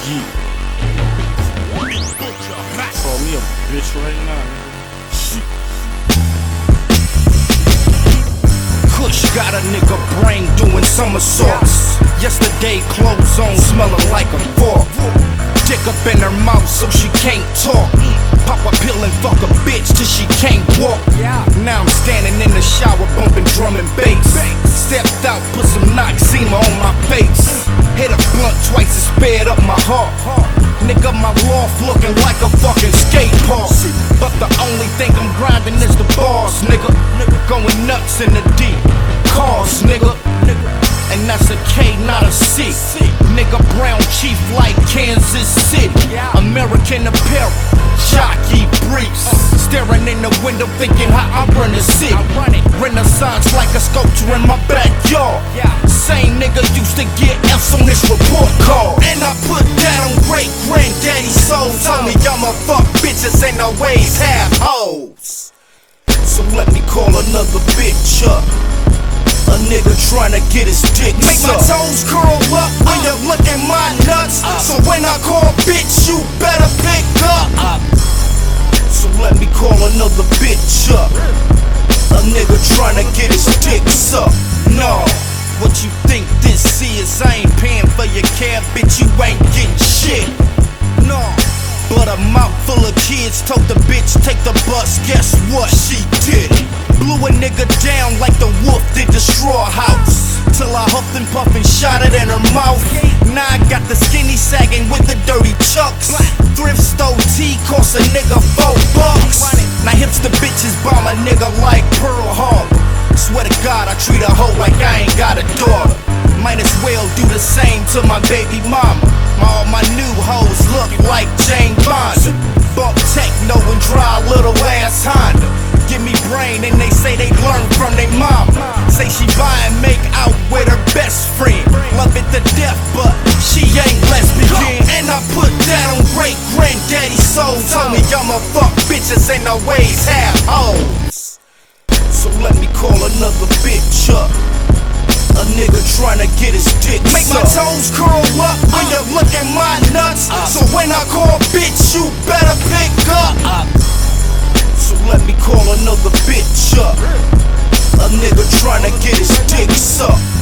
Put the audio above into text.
Yeah. Call me a bitch right now, nigga. Shit. Kush got a nigga brain doing somersaults. Yesterday clothes on smelling like a fork. Dick up in her mouth so she can't talk. Pop a pill and fuck a bitch till she can't walk. Now I'm standing in the shower bumping drum and bass. Stepped out, put some Noxzema on my face. Hit a blunt twice and spared up my heart. Nigga, my loft looking like a fucking skate park. But the only thing I'm grinding is the bars, nigga. Going nuts in the deep cars, nigga. And that's a K, not a C. Nigga, brown chief like Kansas City. American apparel, jockey briefs. Staring in the window thinking how I run the city. Renaissance like a sculpture in my backyard. Same nigga used to get F's on this report card. And I put that on great granddaddy's soul. Told me I'ma fuck bitches and always have hoes. So let me call another bitch up. A nigga tryna get his dick sucked. Make my toes curl up when you look at my nuts. So when I call bitch, you better pick up. So let me call another bitch up. A nigga tryna get his dick sucked. No, what you think this is? I ain't paying for your cab, bitch, you ain't getting shit. No, but a mouth full of kids told the bitch take the bus. Guess what? She did it. Blew a nigga down like the wolf did the straw house. Till I huffed and puffed and shot it in her mouth. Now I got the skinny sagging with the dirty chucks. Thrift store tea cost a nigga $4. Now hipster bitches bomb a nigga like Pearl Harbor. Swear to God I treat a hoe like I ain't got a daughter. Might as well do the same to my baby mama. All my new hoes look like Jane Fonda. Bump techno and dry little ass Honda. Give me brain and they say they learn from their mama. Say she buy and make out with her best friend. Love it to death but she ain't lesbian. And I put that on great granddaddy's soul. Told me I'ma fuck bitches and always have hoes. So let me call another bitch up. A nigga tryna get his dick sucked. Make my toes curl up when you look at my nuts. So when I call bitch, you better pick up. So let me call another bitch up. A nigga tryna get his dick sucked.